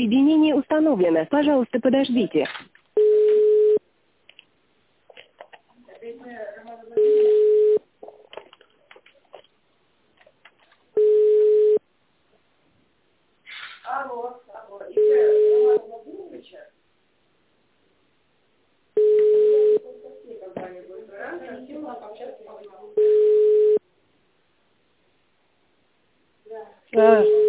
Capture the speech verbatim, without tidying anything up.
Соединение установлено. Пожалуйста, подождите. Алло, алло, это Роман Владимирович? А.